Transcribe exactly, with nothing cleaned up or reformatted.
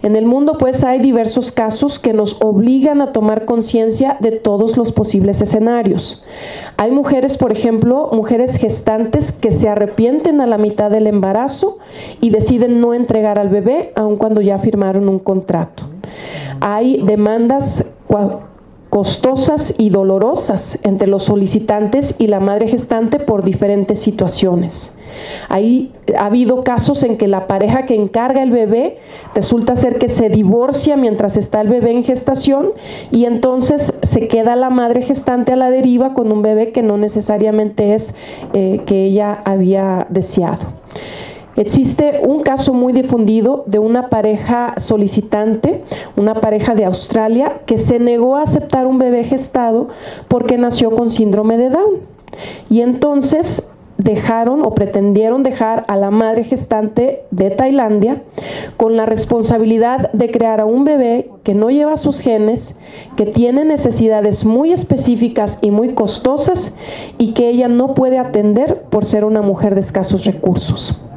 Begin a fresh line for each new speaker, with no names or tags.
En el mundo, pues, hay diversos casos que nos obligan a tomar conciencia de todos los posibles escenarios. Hay mujeres, por ejemplo, mujeres gestantes que se arrepienten a la mitad del embarazo y deciden no entregar al bebé, aun cuando ya firmaron un contrato. Hay demandas costosas y dolorosas entre los solicitantes y la madre gestante por diferentes situaciones. Ahí ha habido casos en que la pareja que encarga el bebé resulta ser que se divorcia mientras está el bebé en gestación y entonces se queda la madre gestante a la deriva con un bebé que no necesariamente es eh, que ella había deseado. Existe un caso muy difundido de una pareja solicitante, una pareja de Australia, que se negó a aceptar un bebé gestado porque nació con síndrome de Down. Y entonces dejaron o pretendieron dejar a la madre gestante de Tailandia con la responsabilidad de crear a un bebé que no lleva sus genes, que tiene necesidades muy específicas y muy costosas y que ella no puede atender por ser una mujer de escasos recursos.